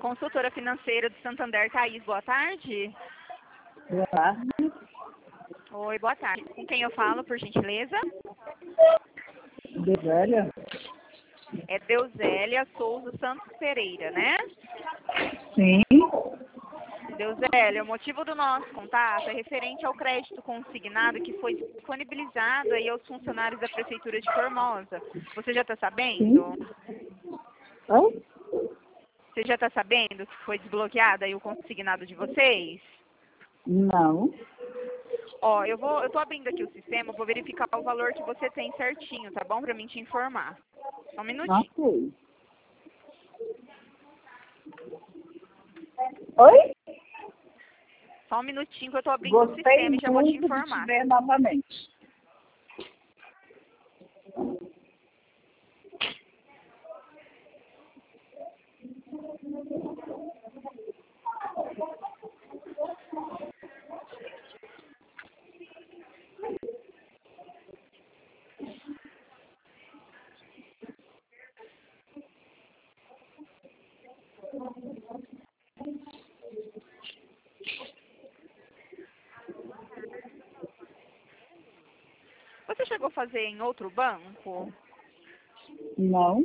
Consultora financeira do Santander, Thaís, boa tarde. Boa tarde. Oi, boa tarde. Com quem eu falo, por gentileza? Deusélia? É Deusélia Souza Santos Pereira, né? Sim. Deusélia, o motivo do nosso contato é referente ao crédito consignado que foi disponibilizado aí aos funcionários da Prefeitura de Formosa. Você já está sabendo? Oi? Você já está sabendo que foi desbloqueado aí o consignado de vocês? Não. Ó, eu tô abrindo aqui o sistema, vou verificar o valor que você tem certinho, tá bom? Pra mim te informar. Só um minutinho. Ok. Oi? Só um minutinho que eu tô abrindo o Gostei sistema e já vou te muito de te informar. ver novamente. Você chegou a fazer em outro banco? Não.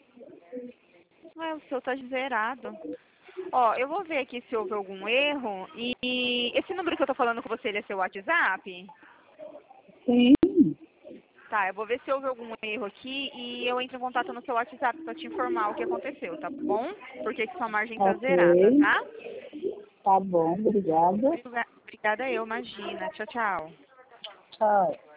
O seu tá zerado. Ó, eu vou ver aqui se houve algum erro. E esse número que eu tô falando com você, ele é seu WhatsApp? Sim. Tá, eu vou ver se houve algum erro aqui e eu entro em contato no seu WhatsApp pra te informar o que aconteceu, tá bom? Porque sua margem tá zerada, Ok. tá? Tá bom, obrigada. Obrigada eu, imagina. Tchau, tchau. Tchau.